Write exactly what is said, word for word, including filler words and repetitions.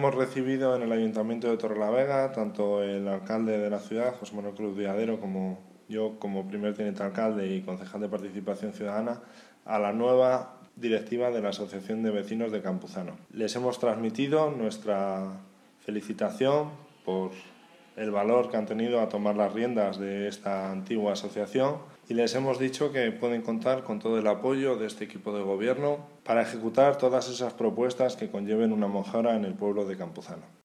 hemos recibido en el Ayuntamiento de Torrelavega, tanto el alcalde de la ciudad, José Manuel Cruz Villadero, como yo, como primer teniente alcalde y concejal de Participación Ciudadana, a la nueva directiva de la Asociación de Vecinos de Campuzano. Les hemos transmitido nuestra felicitación por el valor que han tenido a tomar las riendas de esta antigua asociación y les hemos dicho que pueden contar con todo el apoyo de este equipo de gobierno para ejecutar todas esas propuestas que conlleven una mejora en el pueblo de Campuzano.